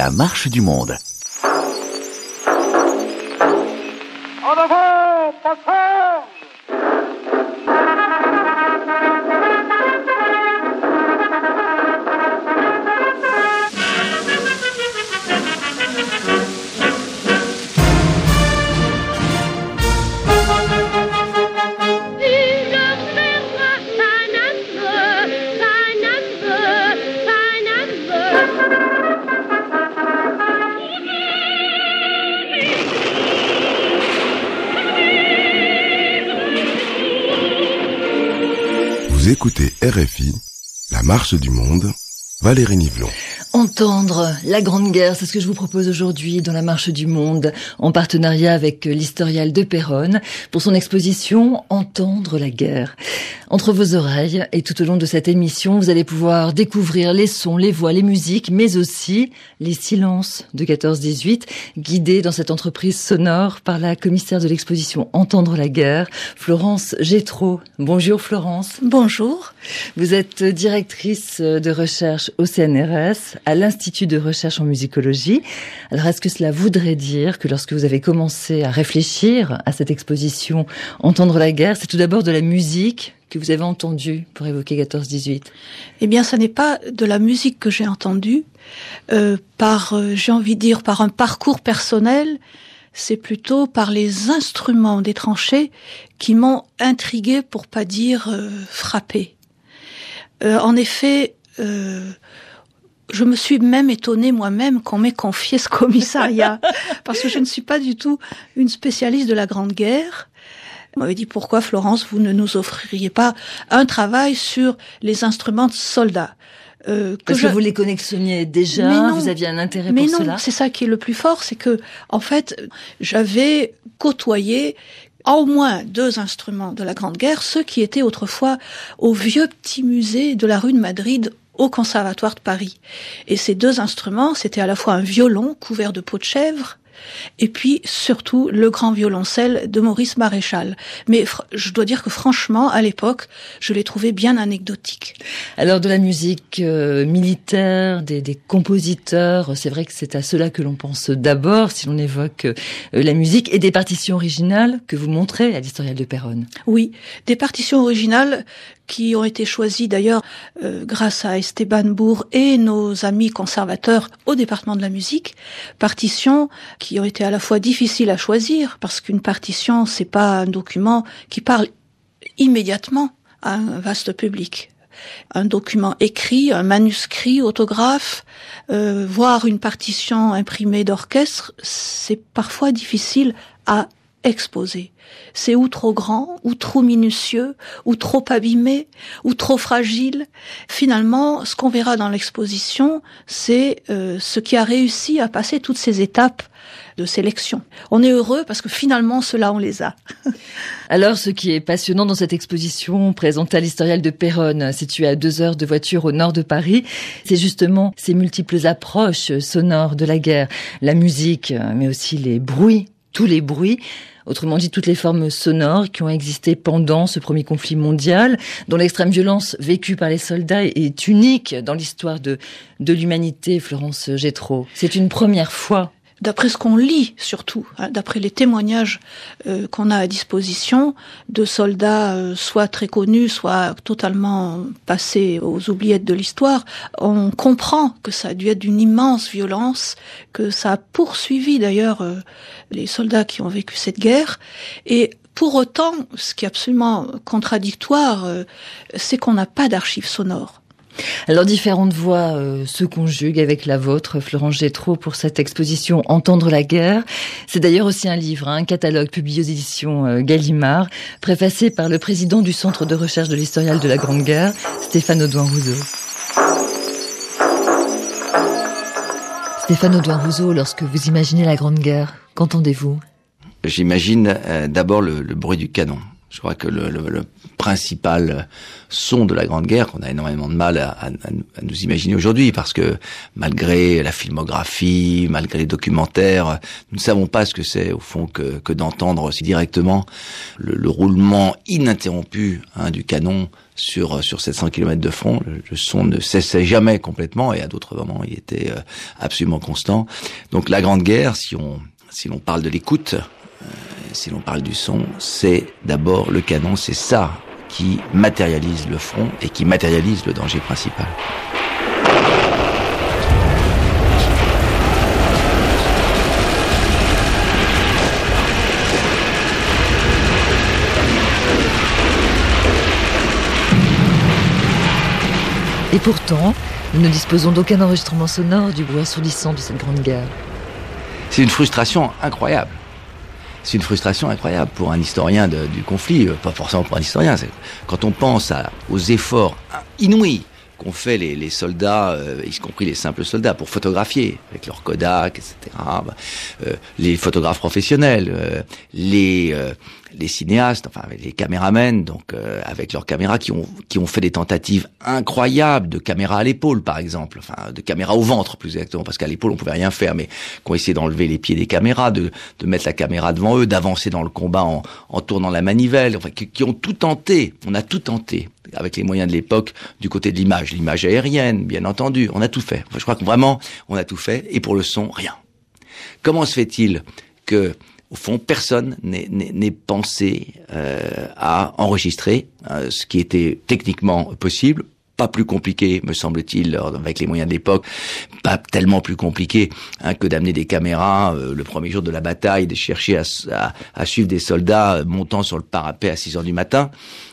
La marche du monde. En avant, passeur! Vous écoutez RFI, La marche du monde, Valérie Nivelon. Entendre la Grande Guerre, c'est ce que je vous propose aujourd'hui dans La marche du monde, en partenariat avec l'Historial de Péronne, pour son exposition Entendre la guerre. Entre vos oreilles et tout au long de cette émission, vous allez pouvoir découvrir les sons, les voix, les musiques, mais aussi les silences de 14-18, guidés dans cette entreprise sonore par la commissaire de l'exposition Entendre la guerre, Florence Gétraud. Bonjour Florence. Bonjour. Vous êtes directrice de recherche au CNRS, à l'Institut de recherche en musicologie. Alors, est-ce que cela voudrait dire que lorsque vous avez commencé à réfléchir à cette exposition Entendre la guerre, c'est tout d'abord de la musique que vous avez entendue pour évoquer 14-18? Eh bien, ce n'est pas de la musique que j'ai entendue, j'ai envie de dire, par un parcours personnel. C'est plutôt par les instruments des tranchées qui m'ont intriguée, pour pas dire frappée. En effet, je me suis même étonnée moi-même qu'on m'ait confié ce commissariat, parce que je ne suis pas du tout une spécialiste de la Grande Guerre. On m'avait dit: pourquoi, Florence, vous ne nous offririez pas un travail sur les instruments de soldats? Parce que vous les connexionniez déjà, non, vous aviez un intérêt pour cela. Mais non, c'est ça qui est le plus fort, c'est que, en fait, j'avais côtoyé au moins 2 instruments de la Grande Guerre, ceux qui étaient autrefois au vieux petit musée de la rue de Madrid, au Conservatoire de Paris. Et ces 2 instruments, c'était à la fois un violon couvert de peau de chèvre, et puis surtout le grand violoncelle de Maurice Maréchal. Mais je dois dire que franchement, à l'époque, je l'ai trouvé bien anecdotique. Alors de la musique militaire, des compositeurs, c'est vrai que c'est à cela que l'on pense d'abord si l'on évoque la musique, et des partitions originales que vous montrez à l'Historial de Péronne. Oui, des partitions originales qui ont été choisies d'ailleurs grâce à Esteban Bourg et nos amis conservateurs au département de la musique. Partitions qui ont été à la fois difficiles à choisir, parce qu'une partition, c'est pas un document qui parle immédiatement à un vaste public. Un document écrit, un manuscrit autographe, voire une partition imprimée d'orchestre, c'est parfois difficile à exposé. C'est ou trop grand, ou trop minutieux, ou trop abîmé, ou trop fragile. Finalement, ce qu'on verra dans l'exposition, c'est ce qui a réussi à passer toutes ces étapes de sélection. On est heureux parce que finalement, ceux-là, on les a. Alors, ce qui est passionnant dans cette exposition présentée à l'Historial de Péronne, située à 2 heures de voiture au nord de Paris, c'est justement ces multiples approches sonores de la guerre. La musique, mais aussi les bruits, tous les bruits, autrement dit toutes les formes sonores qui ont existé pendant ce premier conflit mondial, dont l'extrême violence vécue par les soldats est unique dans l'histoire de l'humanité, Florence Gétraud. C'est une première fois. D'après ce qu'on lit surtout, d'après les témoignages qu'on a à disposition de soldats soit très connus, soit totalement passés aux oubliettes de l'histoire, on comprend que ça a dû être d'une immense violence, que ça a poursuivi d'ailleurs les soldats qui ont vécu cette guerre. Et pour autant, ce qui est absolument contradictoire, c'est qu'on n'a pas d'archives sonores. Alors, différentes voix se conjuguent avec la vôtre, Florence Gétraud, pour cette exposition Entendre la guerre. C'est d'ailleurs aussi un livre, un catalogue publié aux éditions Gallimard, préfacé par le président du Centre de recherche de l'Historial de la Grande Guerre, Stéphane Audouin-Rousseau. Stéphane Audouin-Rousseau, lorsque vous imaginez la Grande Guerre, qu'entendez-vous ? J'imagine d'abord le bruit du canon. Je crois que le principal son de la Grande Guerre, qu'on a énormément de mal à nous imaginer aujourd'hui, parce que malgré la filmographie, malgré les documentaires, nous ne savons pas ce que c'est au fond que d'entendre aussi directement le roulement ininterrompu du canon sur 700 km de front. Le son ne cessait jamais complètement, et à d'autres moments il était absolument constant. Donc la Grande Guerre, si l'on parle de l'écoute, si l'on parle du son, c'est d'abord le canon, c'est ça qui matérialise le front et qui matérialise le danger principal. Et pourtant, nous ne disposons d'aucun enregistrement sonore du bruit assourdissant de cette Grande Guerre. C'est une frustration incroyable. C'est une frustration incroyable pour un historien du conflit, pas forcément pour un historien. Quand on pense aux efforts inouïs qu'ont fait les soldats, y compris les simples soldats, pour photographier avec leur Kodak, etc. Les photographes professionnels, les cinéastes, enfin les caméramens, donc avec leurs caméras qui ont fait des tentatives incroyables de caméra à l'épaule, par exemple, enfin de caméra au ventre plus exactement, parce qu'à l'épaule on pouvait rien faire, mais qui ont essayé d'enlever les pieds des caméras, de mettre la caméra devant eux, d'avancer dans le combat en tournant la manivelle, enfin qui ont tout tenté. On a tout tenté avec les moyens de l'époque du côté de l'image aérienne, bien entendu, on a tout fait. Enfin, je crois que vraiment on a tout fait, et pour le son, rien. Comment se fait-il que au fond, personne n'est pensé à enregistrer ce qui était techniquement possible, pas plus compliqué, me semble-t-il, avec les moyens de l'époque, pas tellement plus compliqué que d'amener des caméras le premier jour de la bataille, de chercher à suivre des soldats montant sur le parapet à 6 heures du matin,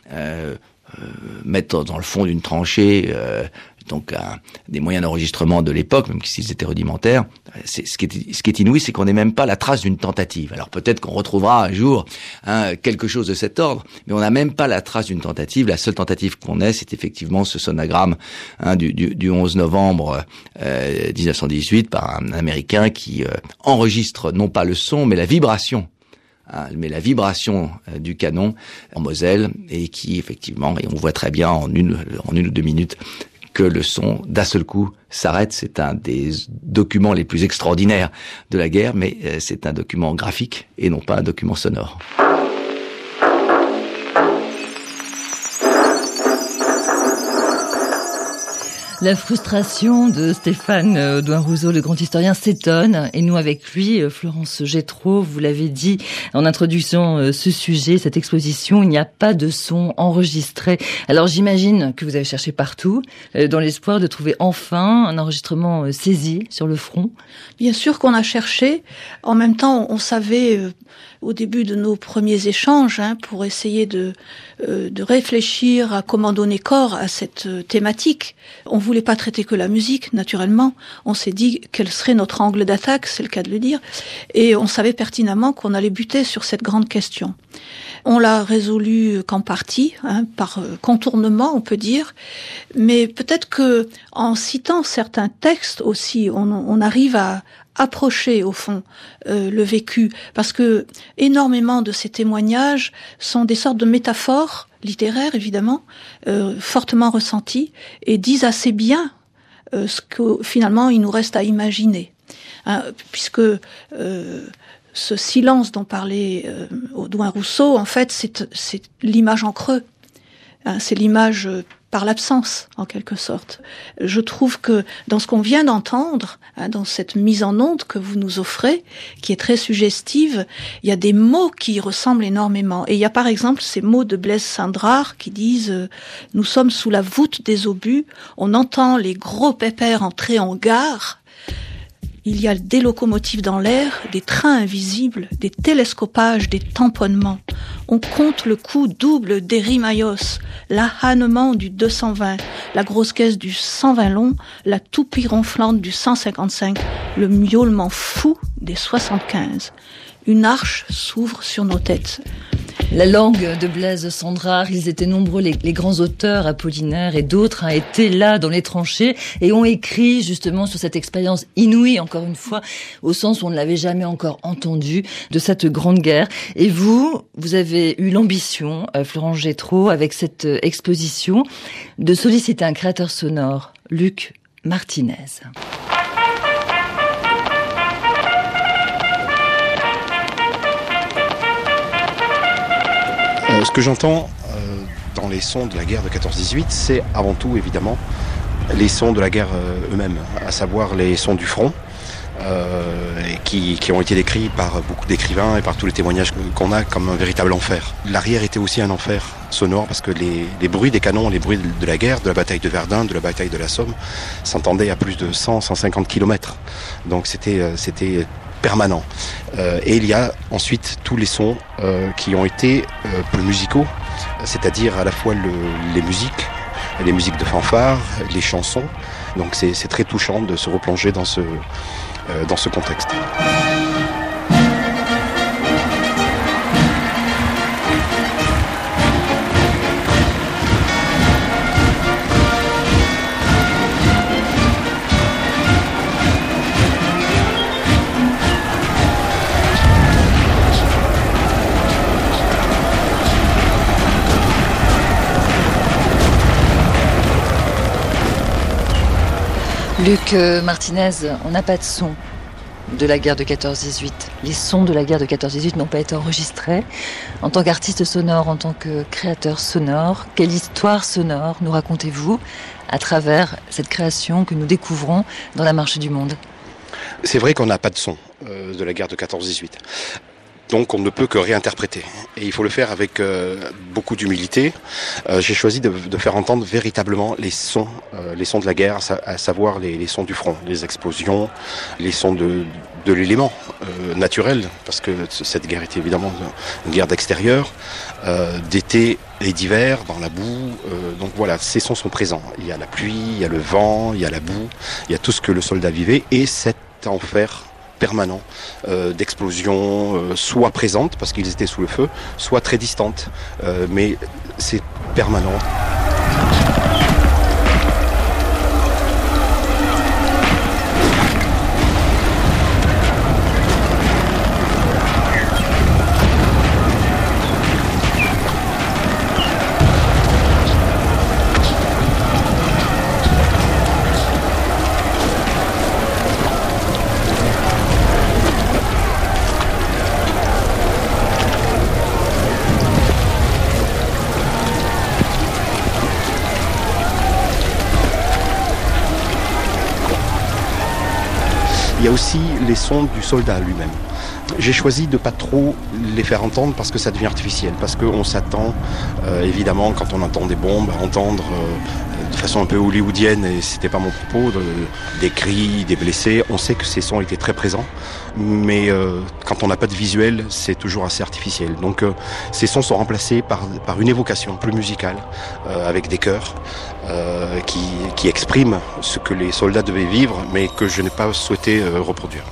mettre dans le fond d'une tranchée donc des moyens d'enregistrement de l'époque, même s'ils étaient rudimentaires. Ce qui est inouï, c'est qu'on n'ait même pas la trace d'une tentative. Alors peut-être qu'on retrouvera un jour quelque chose de cet ordre, mais on n'a même pas la trace d'une tentative. La seule tentative qu'on ait, c'est effectivement ce sonogramme du 11 novembre 1918 par un Américain qui enregistre non pas le son, mais la vibration du canon en Moselle, et qui effectivement, et on voit très bien en une ou deux minutes, que le son, d'un seul coup, s'arrête. C'est un des documents les plus extraordinaires de la guerre, mais c'est un document graphique et non pas un document sonore. La frustration de Stéphane Audouin Rousseau, le grand historien, s'étonne, et nous avec lui, Florence Gétraud, vous l'avez dit en introduction, ce sujet, cette exposition, il n'y a pas de son enregistré. Alors j'imagine que vous avez cherché partout, dans l'espoir de trouver enfin un enregistrement saisi sur le front. Bien sûr qu'on a cherché. En même temps, on savait au début de nos premiers échanges, pour essayer de réfléchir à comment donner corps à cette thématique. On voulait pas traiter que la musique, naturellement. On s'est dit quel serait notre angle d'attaque, c'est le cas de le dire, et on savait pertinemment qu'on allait buter sur cette grande question. On l'a résolu qu'en partie, par contournement, on peut dire, mais peut-être que en citant certains textes aussi, on arrive à approcher au fond le vécu, parce que énormément de ces témoignages sont des sortes de métaphores littéraires, évidemment, fortement ressenties, et disent assez bien ce que finalement il nous reste à imaginer, puisque ce silence dont parlait Audouin Rousseau, en fait, c'est l'image en creux, c'est l'image par l'absence, en quelque sorte. Je trouve que dans ce qu'on vient d'entendre, dans cette mise en onde que vous nous offrez, qui est très suggestive, il y a des mots qui y ressemblent énormément. Et il y a par exemple ces mots de Blaise Cendrars qui disent « Nous sommes sous la voûte des obus, on entend les gros pépères entrer en gare ». Il y a des locomotives dans l'air, des trains invisibles, des télescopages, des tamponnements. On compte le coup double des rimaillos, l'ahânement du 220, la grosse caisse du 120 long, la toupie ronflante du 155, le miaulement fou des 75. Une arche s'ouvre sur nos têtes. La langue de Blaise Cendrars, ils étaient nombreux, les grands auteurs, Apollinaire et d'autres, étaient là dans les tranchées et ont écrit justement sur cette expérience inouïe, encore une fois, au sens où on ne l'avait jamais encore entendu, de cette grande guerre. Et vous avez eu l'ambition, Florence Gétro, avec cette exposition, de solliciter un créateur sonore, Luc Martinez. Ce que j'entends dans les sons de la guerre de 14-18, c'est avant tout évidemment les sons de la guerre eux-mêmes, à savoir les sons du front, qui ont été décrits par beaucoup d'écrivains et par tous les témoignages qu'on a comme un véritable enfer. L'arrière était aussi un enfer sonore parce que les bruits des canons, les bruits de la guerre, de la bataille de Verdun, de la bataille de la Somme, s'entendaient à plus de 100-150 km. Donc c'était permanent. Et il y a ensuite tous les sons qui ont été plus musicaux, c'est-à-dire à la fois les musiques de fanfare, les chansons. Donc c'est très touchant de se replonger dans ce contexte. Luc Martinez, on n'a pas de son de la guerre de 14-18. Les sons de la guerre de 14-18 n'ont pas été enregistrés. En tant qu'artiste sonore, en tant que créateur sonore, quelle histoire sonore nous racontez-vous à travers cette création que nous découvrons dans la Marche du Monde ? C'est vrai qu'on n'a pas de son de la guerre de 14-18. Donc on ne peut que réinterpréter. Et il faut le faire avec beaucoup d'humilité. J'ai choisi de faire entendre véritablement les sons de la guerre, à savoir les sons du front, les explosions, les sons de l'élément naturel, parce que cette guerre était évidemment une guerre d'extérieur, d'été et d'hiver, dans la boue. Donc voilà, ces sons sont présents. Il y a la pluie, il y a le vent, il y a la boue, il y a tout ce que le soldat vivait, et cet enfer permanent d'explosions, soit présentes parce qu'ils étaient sous le feu, soit très distantes, mais c'est permanent. Il y a aussi les sons du soldat lui-même. J'ai choisi de pas trop les faire entendre parce que ça devient artificiel, parce qu'on s'attend évidemment quand on entend des bombes à entendre de façon un peu hollywoodienne, et c'était pas mon propos, des cris, des blessés. On sait que ces sons étaient très présents, mais quand on n'a pas de visuel, c'est toujours assez artificiel. Donc ces sons sont remplacés par une évocation plus musicale, avec des chœurs qui expriment ce que les soldats devaient vivre, mais que je n'ai pas souhaité reproduire.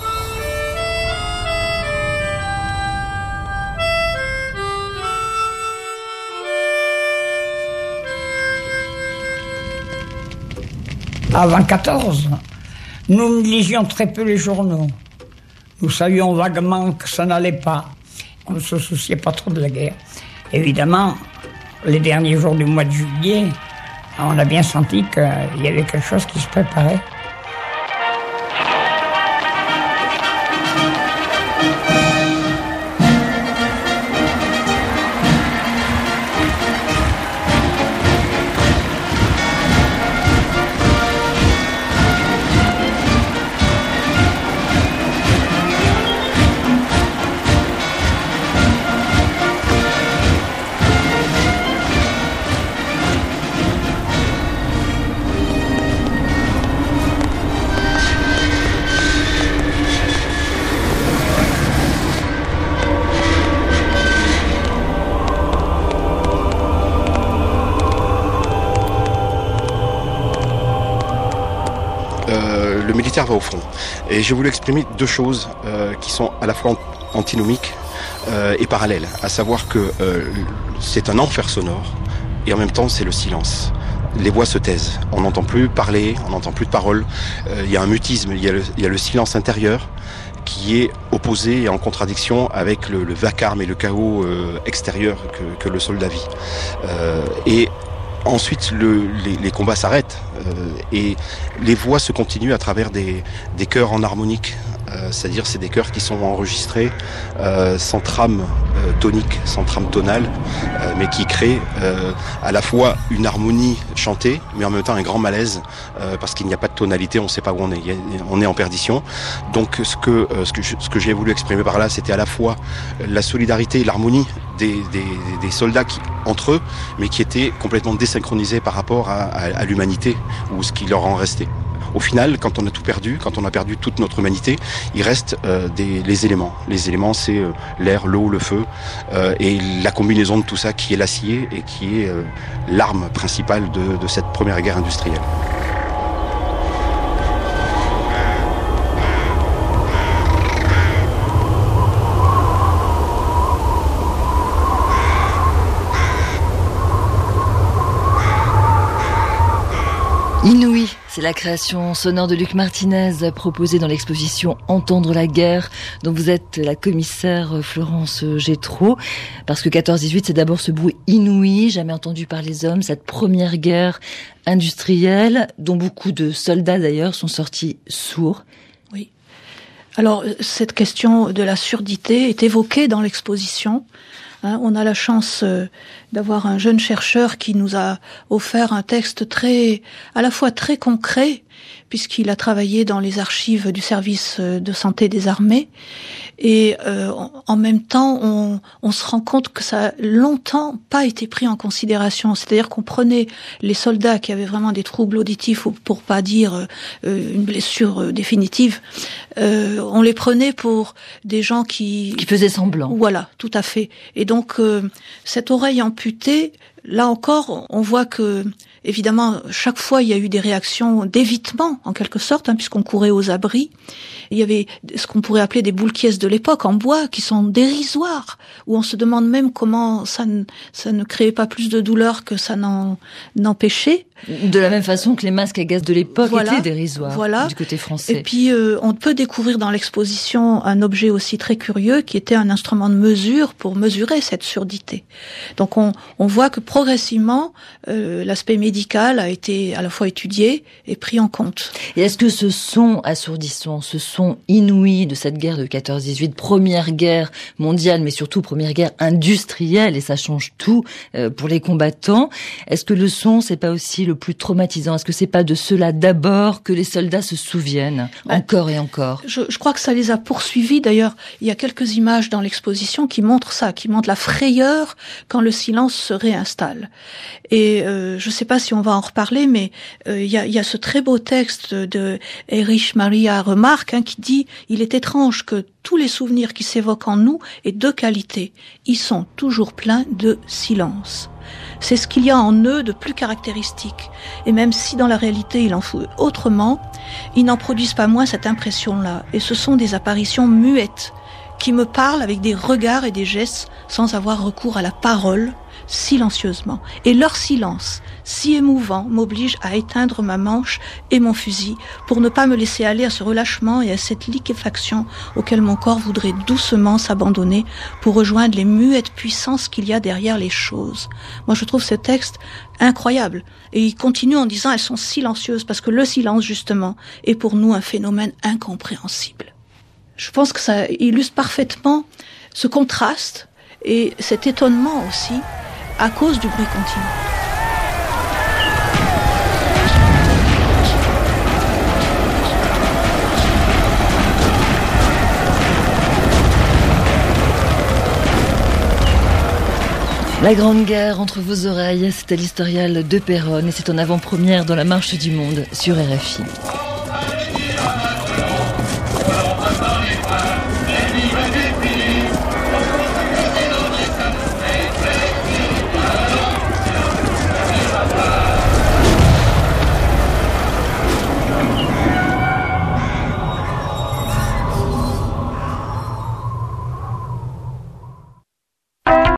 Avant 14, nous lisions très peu les journaux. Nous savions vaguement que ça n'allait pas. On ne se souciait pas trop de la guerre. Évidemment, les derniers jours du mois de juillet, on a bien senti qu'il y avait quelque chose qui se préparait. Le militaire va au front. Et j'ai voulu exprimer deux choses qui sont à la fois antinomiques. est parallèle, à savoir que c'est un enfer sonore et en même temps c'est le silence. Les voix se taisent, on n'entend plus parler, on n'entend plus de paroles, il y a un mutisme, il y a le silence intérieur qui est opposé et en contradiction avec le vacarme et le chaos extérieur que le soldat vit. Et ensuite, les combats s'arrêtent et les voix se continuent à travers des chœurs en harmonique. C'est-à-dire c'est des chœurs qui sont enregistrés sans trame tonique, sans trame tonale, mais qui créent à la fois une harmonie chantée, mais en même temps un grand malaise, parce qu'il n'y a pas de tonalité, on ne sait pas où on est, on est en perdition. Donc ce que j'ai voulu exprimer par là, c'était à la fois la solidarité et l'harmonie des soldats entre eux, mais qui étaient complètement désynchronisés par rapport à l'humanité, ou ce qui leur en restait. Au final, quand on a tout perdu, quand on a perdu toute notre humanité, il reste les éléments. Les éléments, c'est l'air, l'eau, le feu, et la combinaison de tout ça qui est l'acier et qui est l'arme principale de cette première guerre industrielle. Inouï, c'est la création sonore de Luc Martinez proposée dans l'exposition Entendre la guerre, dont vous êtes la commissaire Florence Gétraud. Parce que 14-18, c'est d'abord ce bruit inouï, jamais entendu par les hommes, cette première guerre industrielle, dont beaucoup de soldats d'ailleurs sont sortis sourds. Oui. Alors, cette question de la surdité est évoquée dans l'exposition. On a la chance d'avoir un jeune chercheur qui nous a offert un texte à la fois très concret, puisqu'il a travaillé dans les archives du service de santé des armées, et en même temps, on se rend compte que ça a longtemps pas été pris en considération. C'est-à-dire qu'on prenait les soldats qui avaient vraiment des troubles auditifs, ou pour pas dire une blessure définitive, on les prenait pour des gens qui faisaient semblant. Voilà, tout à fait. Et donc cette oreille amputée, là encore, on voit que évidemment, chaque fois, il y a eu des réactions d'évitement, en quelque sorte, puisqu'on courait aux abris. Il y avait ce qu'on pourrait appeler des boules quies de l'époque, en bois, qui sont dérisoires, où on se demande même comment ça ne créait pas plus de douleur que ça n'empêchait. De la même façon que les masques à gaz de l'époque étaient dérisoires, du côté français. Et puis, on peut découvrir dans l'exposition un objet aussi très curieux, qui était un instrument de mesure pour mesurer cette surdité. Donc, on voit que progressivement, l'aspect médical a été à la fois étudié et pris en compte. Et est-ce que ce son assourdissant, ce son inouï de cette guerre de 14-18, première guerre mondiale, mais surtout première guerre industrielle, et ça change tout pour les combattants, est-ce que le son, c'est pas aussi le plus traumatisant? Est-ce que c'est pas de cela d'abord que les soldats se souviennent encore et encore? Je crois que ça les a poursuivis. D'ailleurs, il y a quelques images dans l'exposition qui montrent ça, qui montrent la frayeur quand le silence se réinstalle. Et je sais pas si on va en reparler, mais il y a ce très beau texte de Erich Maria Remarque qui dit « Il est étrange que tous les souvenirs qui s'évoquent en nous aient deux qualités. Ils sont toujours pleins de silence. » C'est ce qu'il y a en eux de plus caractéristique. Et même si dans la réalité il en faut autrement, ils n'en produisent pas moins cette impression-là. Et ce sont des apparitions muettes qui me parlent avec des regards et des gestes sans avoir recours à la parole, silencieusement. Et leur silence, si émouvant, m'oblige à éteindre ma manche et mon fusil pour ne pas me laisser aller à ce relâchement et à cette liquéfaction auquel mon corps voudrait doucement s'abandonner pour rejoindre les muettes puissances qu'il y a derrière les choses. Moi, je trouve ce texte incroyable. Et il continue en disant « Elles sont silencieuses » parce que le silence, justement, est pour nous un phénomène incompréhensible. Je pense que ça illustre parfaitement ce contraste et cet étonnement aussi à cause du bruit continu. La Grande Guerre entre vos oreilles, c'est à l'Historial de Péronne et c'est en avant-première dans la Marche du Monde sur RFI.